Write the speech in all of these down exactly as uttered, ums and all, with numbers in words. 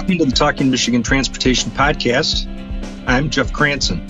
Welcome to the Talking Michigan Transportation Podcast. I'm Jeff Cranson.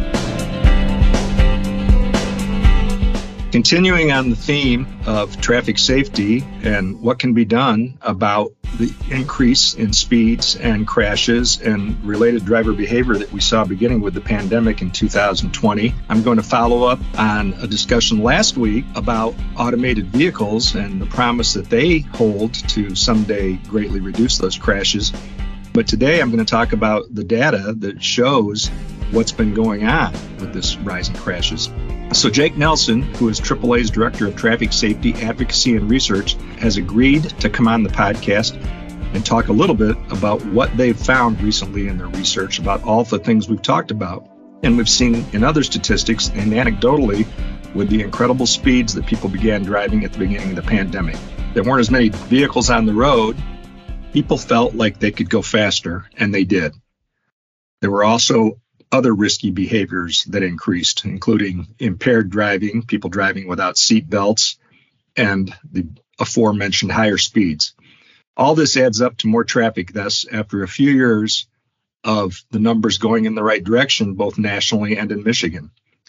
Continuing on the theme of traffic safety and what can be done about the increase in speeds and crashes and related driver behavior that we saw beginning with the pandemic in two thousand twenty. I'm going to follow up on a discussion last week about automated vehicles and the promise that they hold to someday greatly reduce those crashes. But today I'm going to talk about the data that shows what's been going on with this rise in crashes. So Jake Nelson, who is triple A's Director of Traffic Safety, Advocacy, and Research, has agreed to come on the podcast and talk a little bit about what they've found recently in their research about all the things we've talked about. And we've seen in other statistics and anecdotally with the incredible speeds that people began driving at the beginning of the pandemic. There weren't as many vehicles on the road. People felt like they could go faster, and they did. There were also other risky behaviors that increased, including impaired driving, people driving without seat belts, and the aforementioned higher speeds. All this adds up to more traffic thus after a few years of the numbers going in the right direction, both nationally and in Michigan.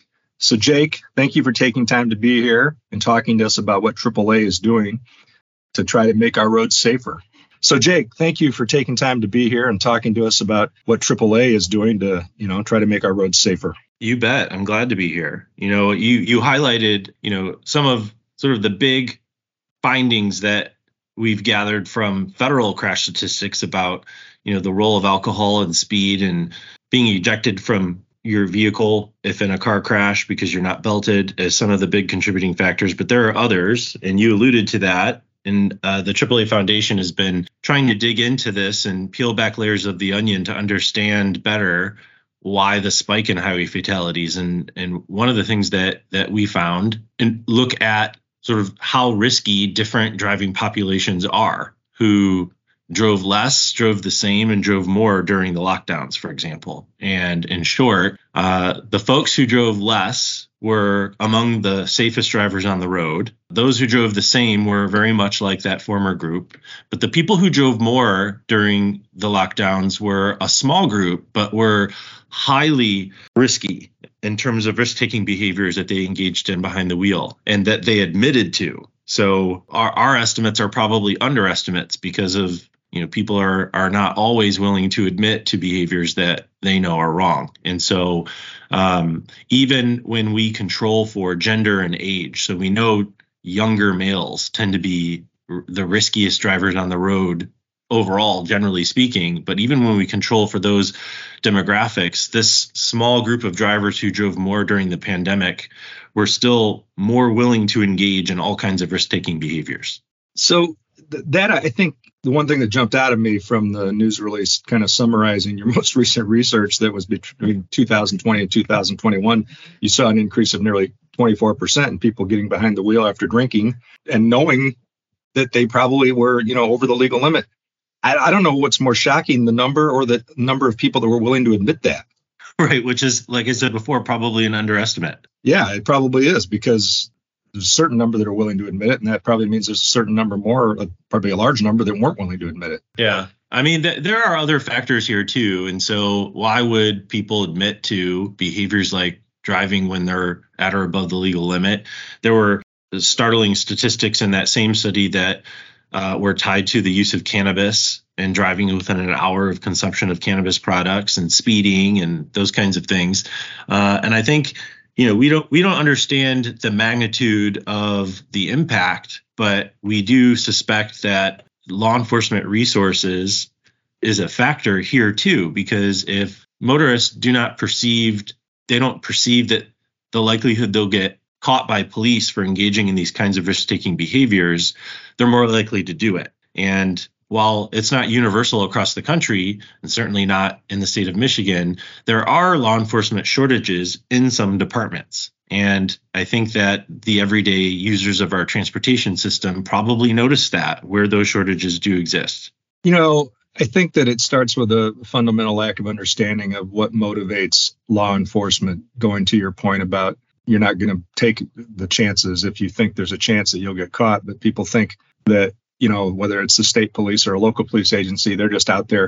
So Jake, thank you for taking time to be here and talking to us about what triple A is doing to try to make our roads safer. So Jake, thank you for taking time to be here and talking to us about what triple A is doing to, you know, try to make our roads safer. You bet. I'm glad to be here. You know, you you highlighted, you know, some of sort of the big findings that we've gathered from federal crash statistics about, you know, the role of alcohol and speed and being ejected from your vehicle if in a car crash because you're not belted as some of the big contributing factors. But there are others, and you alluded to that. And uh, the triple A Foundation has been trying to dig into this and peel back layers of the onion to understand better why the spike in highway fatalities. And and one of the things that that we found, and look at sort of how risky different driving populations are, who drove less, drove the same, and drove more during the lockdowns, for example. And in short, uh, the folks who drove less were among the safest drivers on the road. Those who drove the same were very much like that former group. But the people who drove more during the lockdowns were a small group, but were highly risky in terms of risk-taking behaviors that they engaged in behind the wheel and that they admitted to. So our, our estimates are probably underestimates because of, you know, people are are not always willing to admit to behaviors that they know are wrong. And so um, even when we control for gender and age, so we know younger males tend to be r- the riskiest drivers on the road overall, generally speaking. But even when we control for those demographics, this small group of drivers who drove more during the pandemic were still more willing to engage in all kinds of risk-taking behaviors. So th- that, I think, the one thing that jumped out at me from the news release kind of summarizing your most recent research that was between two thousand twenty and two thousand twenty-one, you saw an increase of nearly twenty-four percent in people getting behind the wheel after drinking and knowing that they probably were, you know, over the legal limit. I, I don't know what's more shocking, the number or the number of people that were willing to admit that. Right, which is, like I said before, probably an underestimate. Yeah, it probably is, because there's a certain number that are willing to admit it, and that probably means there's a certain number more, uh, probably a large number that weren't willing to admit it. Yeah. I mean, th- there are other factors here, too. And so why would people admit to behaviors like driving when they're at or above the legal limit? There were startling statistics in that same study that uh, were tied to the use of cannabis and driving within an hour of consumption of cannabis products and speeding and those kinds of things. Uh, and I think You know, we don't we don't understand the magnitude of the impact, but we do suspect that law enforcement resources is a factor here, too, because if motorists do not perceive, they don't perceive that the likelihood they'll get caught by police for engaging in these kinds of risk-taking behaviors, they're more likely to do it. And while it's not universal across the country, and certainly not in the state of Michigan, there are law enforcement shortages in some departments. And I think that the everyday users of our transportation system probably notice that, where those shortages do exist. You know, I think that it starts with a fundamental lack of understanding of what motivates law enforcement, going to your point about you're not going to take the chances if you think there's a chance that you'll get caught. But people think that, you know, whether it's the state police or a local police agency, they're just out there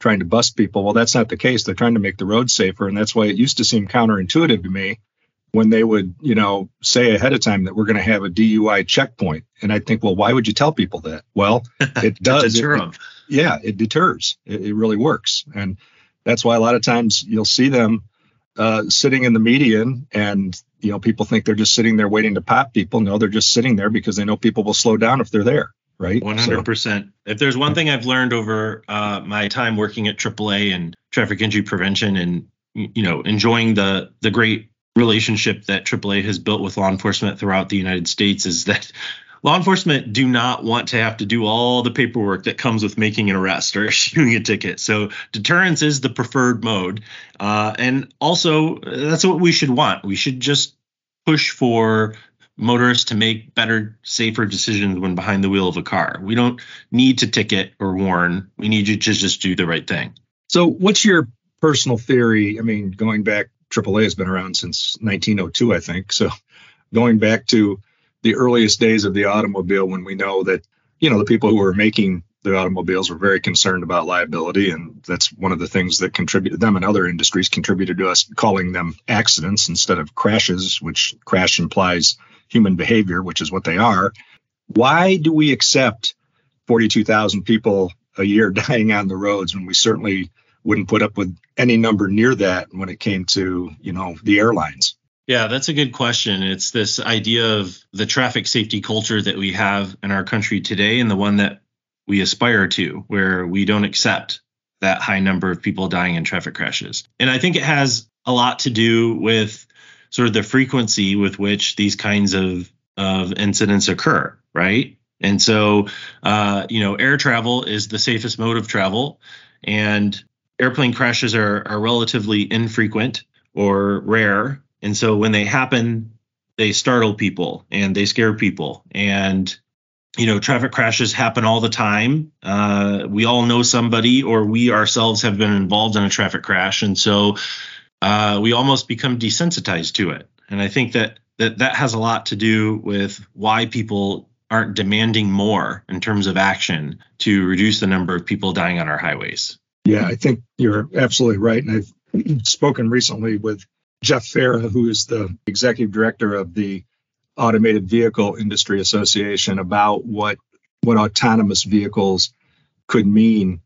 trying to bust people. Well, that's not the case. They're trying to make the road safer. And that's why it used to seem counterintuitive to me when they would, you know, say ahead of time that we're going to have a D U I checkpoint. And I think, well, why would you tell people that? Well, it does. deter it, them. Yeah, it deters. It, it really works. And that's why a lot of times you'll see them uh, sitting in the median, and, you know, people think they're just sitting there waiting to pop people. No, they're just sitting there because they know people will slow down if they're there. Right. one hundred percent. So, if there's one thing I've learned over uh, my time working at triple A and traffic injury prevention, and, you know, enjoying the the great relationship that triple A has built with law enforcement throughout the United States, is that law enforcement do not want to have to do all the paperwork that comes with making an arrest or issuing a ticket. So deterrence is the preferred mode. Uh, and also, that's what we should want. We should just push for motorists to make better, safer decisions when behind the wheel of a car. We don't need to ticket or warn. We need you to just do the right thing. So what's your personal theory? I mean, going back, triple A has been around since nineteen oh two, I think. So going back to the earliest days of the automobile, when we know that, you know, the people who were making the automobiles were very concerned about liability. And that's one of the things that contributed, them and other industries contributed to us calling them accidents instead of crashes, which crash implies human behavior, which is what they are. Why do we accept forty-two thousand people a year dying on the roads when we certainly wouldn't put up with any number near that when it came to, you know, the airlines? Yeah, that's a good question. It's this idea of the traffic safety culture that we have in our country today, and the one that we aspire to, where we don't accept that high number of people dying in traffic crashes. And I think it has a lot to do with sort of the frequency with which these kinds of, of incidents occur, right? And so, uh, you know, air travel is the safest mode of travel, and airplane crashes are, are relatively infrequent or rare. And so when they happen, they startle people and they scare people. And, you know, traffic crashes happen all the time. Uh, we all know somebody, or we ourselves have been involved in a traffic crash. And so uh, we almost become desensitized to it. And I think that, that that has a lot to do with why people aren't demanding more in terms of action to reduce the number of people dying on our highways. Yeah, I think you're absolutely right. And I've spoken recently with Jeff Farah, who is the executive director of the Automated Vehicle Industry Association, about what what autonomous vehicles could mean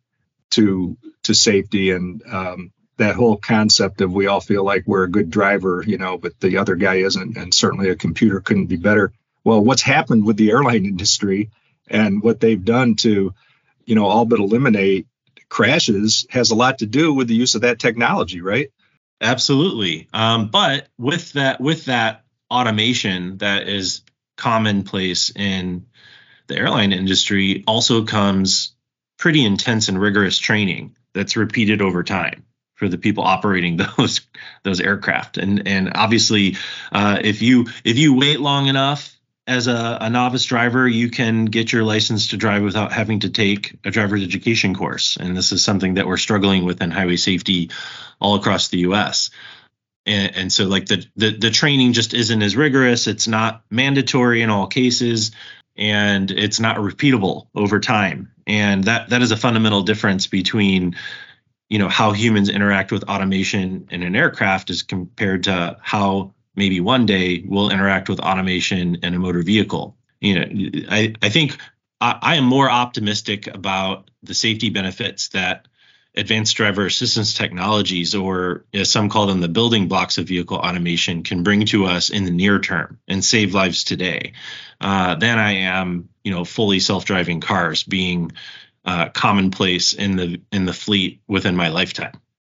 to to safety, and um, that whole concept of we all feel like we're a good driver, you know, but the other guy isn't, and certainly a computer couldn't be better. Well, what's happened with the airline industry and what they've done to, you know, all but eliminate crashes has a lot to do with the use of that technology, right? Absolutely. Um, but with that, with that automation that is commonplace in the airline industry, also comes pretty intense and rigorous training that's repeated over time for the people operating those those aircraft. And and obviously, uh, if you if you wait long enough as a, a novice driver, you can get your license to drive without having to take a driver's education course. And this is something that we're struggling with in highway safety all across the U S. And, and so like the, the the training just isn't as rigorous. It's not mandatory in all cases, and it's not repeatable over time. And that that is a fundamental difference between, you know, how humans interact with automation in an aircraft as compared to how maybe one day we'll interact with automation in a motor vehicle. You know, I, I think I, I am more optimistic about the safety benefits that advanced driver assistance technologies, or as some call them, the building blocks of vehicle automation, can bring to us in the near term and save lives today, uh, than I am, you know, fully self-driving cars being uh, commonplace in the in the fleet within my lifetime.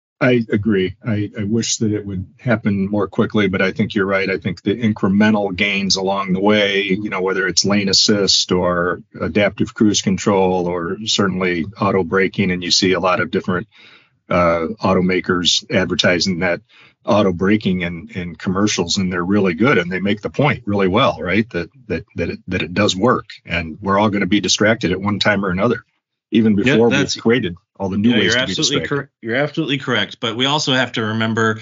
I agree. I, I wish that it would happen more quickly, but I think you're right. I think the incremental gains along the way, you know, whether it's lane assist or adaptive cruise control or certainly auto braking, and you see a lot of different uh, automakers advertising that auto braking in, in commercials, and they're really good, and they make the point really well, right? That that that it, that it does work, and we're all going to be distracted at one time or another, even before yeah, we've created all the new yeah, ways you're to be absolutely distracted. Cor- you're absolutely correct. But we also have to remember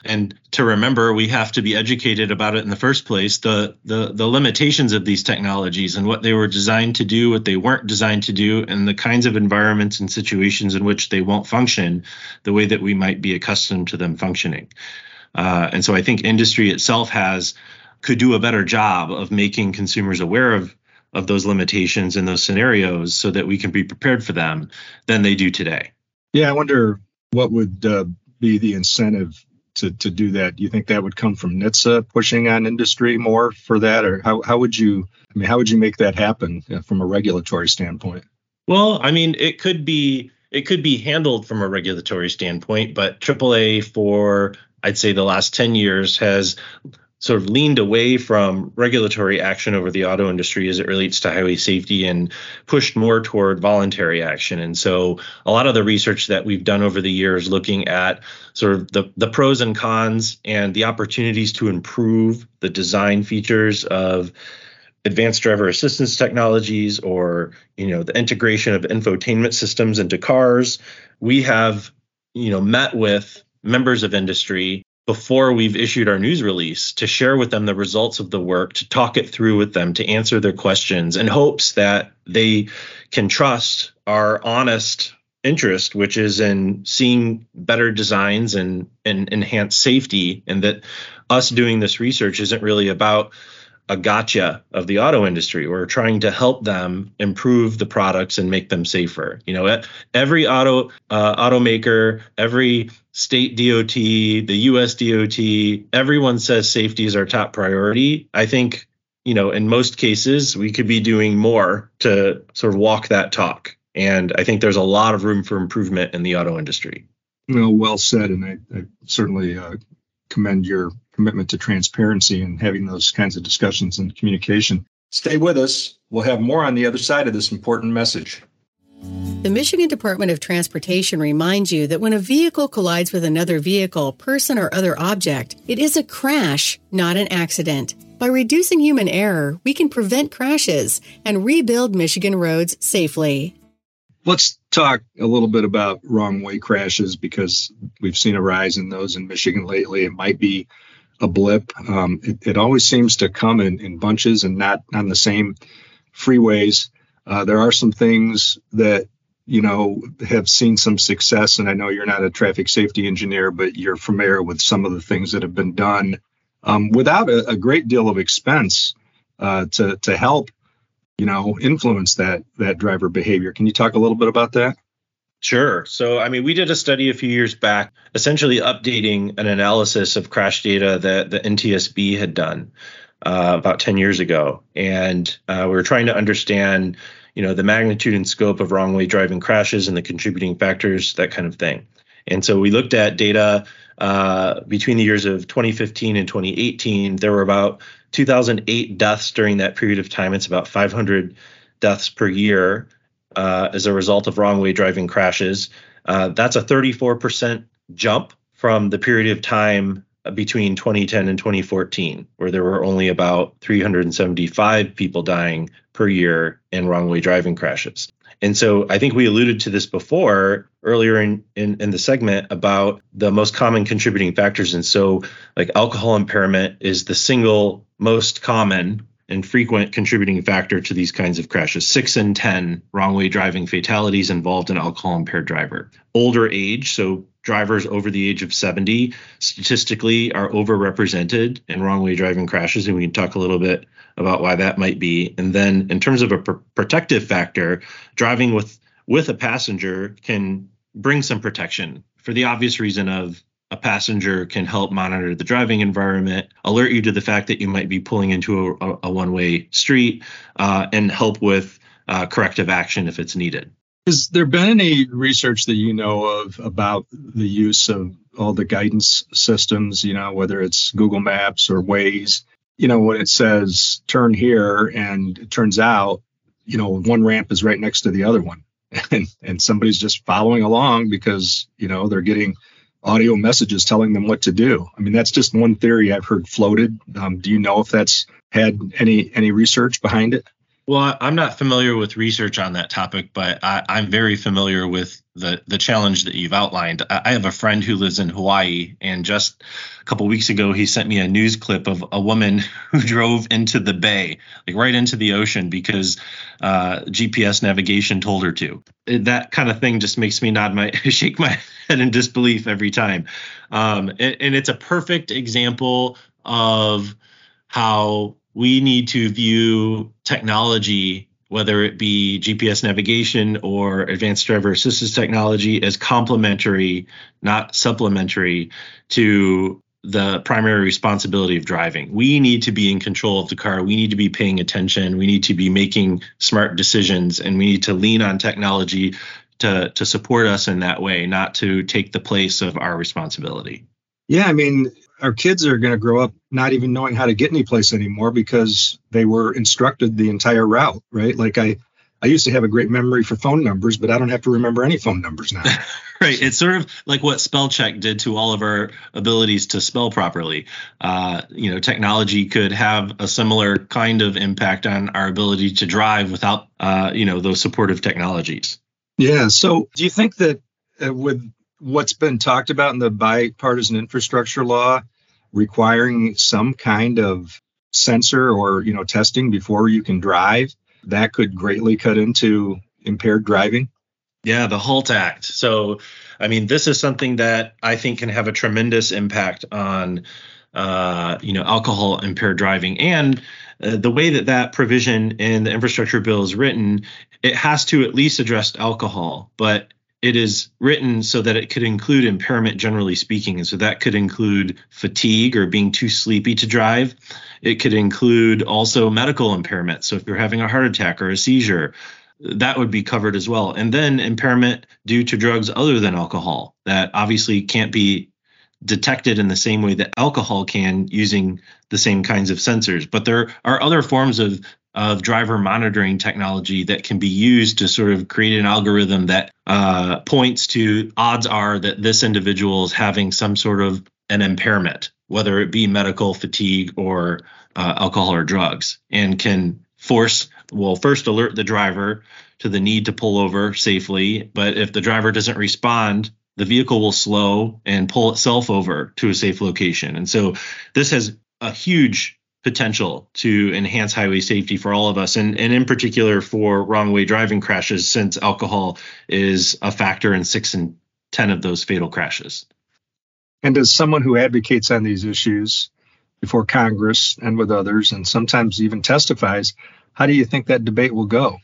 And to remember, we have to be educated about it in the first place, the, the, the limitations of these technologies and what they were designed to do, what they weren't designed to do, and the kinds of environments and situations in which they won't function the way that we might be accustomed to them functioning. Uh, and so I think industry itself has could do a better job of making consumers aware of of those limitations and those scenarios so that we can be prepared for them than they do today. Yeah, I wonder what would uh, be the incentive to, to do that. Do you think that would come from N H T S A pushing on industry more for that? Or how, how would you, I mean, how would you make that happen uh, from a regulatory standpoint? Well, I mean, it could be, it could be handled from a regulatory standpoint, but triple A for, I'd say the last ten years has sort of leaned away from regulatory action over the auto industry as it relates to highway safety and pushed more toward voluntary action. And so a lot of the research that we've done over the years looking at sort of the, the pros and cons and the opportunities to improve the design features of advanced driver assistance technologies or, you know, the integration of infotainment systems into cars, we have, you know, met with members of industry before we've issued our news release to share with them the results of the work, to talk it through with them, to answer their questions in hopes that they can trust our honest interest, which is in seeing better designs and, and enhanced safety, and that us doing this research isn't really about a gotcha of the auto industry. We're trying to help them improve the products and make them safer. You know, every auto uh, automaker, every state D O T, the U S D O T, everyone says safety is our top priority. I think, you know, in most cases, we could be doing more to sort of walk that talk. And I think there's a lot of room for improvement in the auto industry. Well, well said. And I, I certainly uh, commend your commitment to transparency and having those kinds of discussions and communication. Stay with us. We'll have more on the other side of this important message. The Michigan Department of Transportation reminds you that when a vehicle collides with another vehicle, person, or other object, it is a crash, not an accident. By reducing human error, we can prevent crashes and rebuild Michigan roads safely. Let's talk a little bit about wrong way crashes, because we've seen a rise in those in Michigan lately. It might be a blip. Um, it, it always seems to come in, in bunches and not on the same freeways. Uh, there are some things that, you know, have seen some success. And I know you're not a traffic safety engineer, but you're familiar with some of the things that have been done um, without a, a great deal of expense uh, to to help, you know, influence that that driver behavior. Can you talk a little bit about that? Sure. So, I mean, we did a study a few years back, essentially updating an analysis of crash data that the N T S B had done uh, about ten years ago. And uh, we were trying to understand, you know, the magnitude and scope of wrong way driving crashes and the contributing factors, that kind of thing. And so we looked at data uh, between the years of twenty fifteen and twenty eighteen. There were about two thousand eight deaths during that period of time. It's about five hundred deaths per year. Uh, as a result of wrong way driving crashes. Uh, that's a thirty-four percent jump from the period of time between twenty ten and twenty fourteen, where there were only about three hundred seventy-five people dying per year in wrong way driving crashes. And so I think we alluded to this before earlier in, in, in the segment about the most common contributing factors. And so like alcohol impairment is the single most common and frequent contributing factor to these kinds of crashes. Six in ten wrong way driving fatalities involved an alcohol impaired driver. Older age, so drivers over the age of seventy, statistically are overrepresented in wrong way driving crashes. And we can talk a little bit about why that might be. And then in terms of a pr- protective factor, driving with, with a passenger can bring some protection for the obvious reason of a passenger can help monitor the driving environment, alert you to the fact that you might be pulling into a, a one-way street, uh, and help with uh, corrective action if it's needed. Has there been any research that you know of about the use of all the guidance systems, you know, whether it's Google Maps or Waze, you know, when it says turn here and it turns out, you know, one ramp is right next to the other one and, and somebody's just following along because, you know, they're getting audio messages telling them what to do. I mean, that's just one theory I've heard floated. Um, do you know if that's had any any research behind it? Well, I'm not familiar with research on that topic, but I, I'm very familiar with the the challenge that you've outlined. I have a friend who lives in Hawaii, and just a couple weeks ago, he sent me a news clip of a woman who drove into the bay, like right into the ocean, because uh, G P S navigation told her to. That kind of thing just makes me nod my shake my head in disbelief every time. Um, and, and it's a perfect example of how we need to view technology, whether it be G P S navigation or advanced driver assistance technology, as complementary, not supplementary to the primary responsibility of driving. We need to be in control of the car. We need to be paying attention. We need to be making smart decisions, and we need to lean on technology to, to support us in that way, not to take the place of our responsibility. Yeah, I mean, our kids are going to grow up not even knowing how to get any place anymore because they were instructed the entire route, right? Like I, I used to have a great memory for phone numbers, but I don't have to remember any phone numbers now. Right. It's sort of like what spell check did to all of our abilities to spell properly. Uh, you know, technology could have a similar kind of impact on our ability to drive without, uh, you know, those supportive technologies. Yeah. So do you think that uh, with what's been talked about in the bipartisan infrastructure law requiring some kind of sensor or, you know, testing before you can drive, that could greatly cut into impaired driving? Yeah, the HALT Act. So, I mean, this is something that I think can have a tremendous impact on, uh, you know, alcohol impaired driving. And uh, the way that that provision in the infrastructure bill is written, it has to at least address alcohol, but it is written so that it could include impairment, generally speaking. And so that could include fatigue or being too sleepy to drive. It could include also medical impairment. So if you're having a heart attack or a seizure, that would be covered as well. And then impairment due to drugs other than alcohol that obviously can't be detected in the same way that alcohol can using the same kinds of sensors. But there are other forms of of driver monitoring technology that can be used to sort of create an algorithm that uh, points to odds are that this individual is having some sort of an impairment, whether it be medical, fatigue, or uh, alcohol or drugs, and can force, well, first alert the driver to the need to pull over safely. But if the driver doesn't respond, the vehicle will slow and pull itself over to a safe location. And so this has a huge potential to enhance highway safety for all of us, and, and in particular for wrong way driving crashes, since alcohol is a factor in six and ten of those fatal crashes. And as someone who advocates on these issues before Congress and with others, and sometimes even testifies, how do you think that debate will go?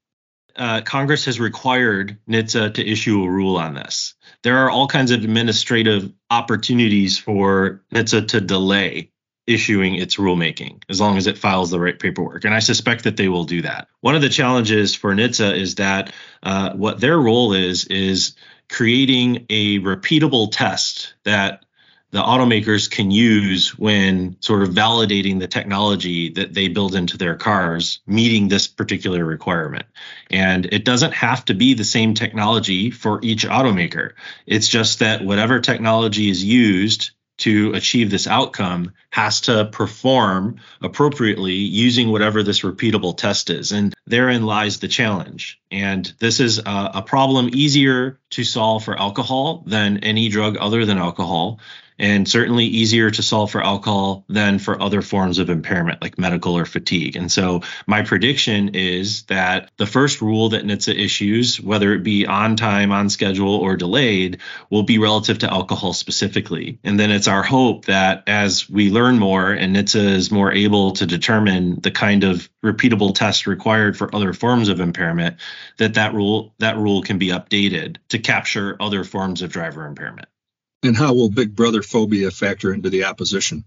Uh, Congress has required N H T S A to issue a rule on this. There are all kinds of administrative opportunities for N H T S A to delay issuing its rulemaking as long as it files the right paperwork. And I suspect that they will do that. One of the challenges for N H T S A is that uh, what their role is, is creating a repeatable test that the automakers can use when sort of validating the technology that they build into their cars, meeting this particular requirement. And it doesn't have to be the same technology for each automaker. It's just that whatever technology is used to achieve this outcome has to perform appropriately using whatever this repeatable test is. And therein lies the challenge. And this is a, a problem easier to solve for alcohol than any drug other than alcohol, and certainly easier to solve for alcohol than for other forms of impairment like medical or fatigue. And so my prediction is that the first rule that N H T S A issues, whether it be on time, on schedule, or delayed, will be relative to alcohol specifically. And then it's our hope that as we learn more and N H T S A is more able to determine the kind of repeatable test required for other forms of impairment, that that rule, that rule can be updated to capture other forms of driver impairment. And how will Big Brother phobia factor into the opposition?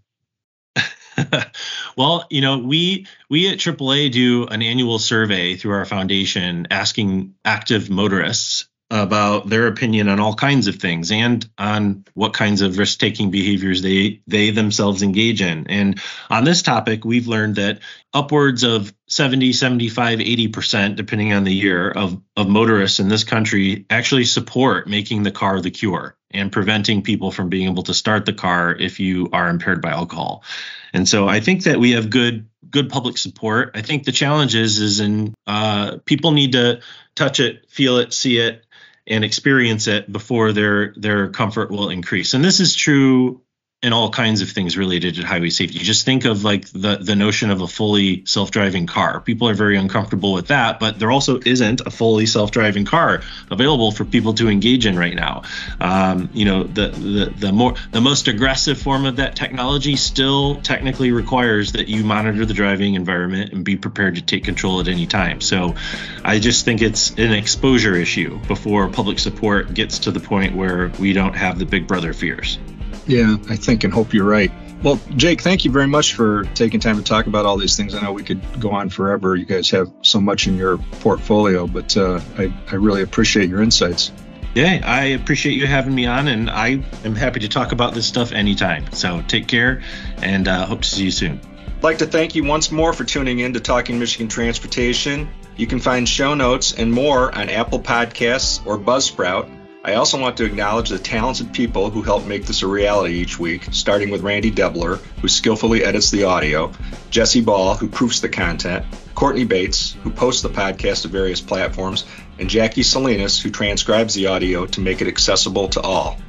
Well, you know, we we at triple A do an annual survey through our foundation asking active motorists about their opinion on all kinds of things and on what kinds of risk-taking behaviors they they themselves engage in. And on this topic, we've learned that upwards of seventy, seventy-five, eighty percent, depending on the year, of, of motorists in this country actually support making the car the cure and preventing people from being able to start the car if you are impaired by alcohol. And so I think that we have good good public support. I think the challenge is, is in uh, people need to touch it, feel it, see it, and experience it before their their comfort will increase. And this is true in all kinds of things related to highway safety. Just think of like the, the notion of a fully self-driving car. People are very uncomfortable with that, but there also isn't a fully self-driving car available for people to engage in right now. Um, you know, the, the the more the most aggressive form of that technology still technically requires that you monitor the driving environment and be prepared to take control at any time. So I just think it's an exposure issue before public support gets to the point where we don't have the big brother fears. Yeah, I think and hope you're right. Well, Jake, thank you very much for taking time to talk about all these things. I know we could go on forever. You guys have so much in your portfolio, but uh, I, I really appreciate your insights. Yeah, I appreciate you having me on, and I am happy to talk about this stuff anytime. So take care, and uh, hope to see you soon. I'd like to thank you once more for tuning in to Talking Michigan Transportation. You can find show notes and more on Apple Podcasts or Buzzsprout. I also want to acknowledge the talented people who help make this a reality each week, starting with Randy Debler, who skillfully edits the audio, Jesse Ball, who proofs the content, Courtney Bates, who posts the podcast to various platforms, and Jackie Salinas, who transcribes the audio to make it accessible to all.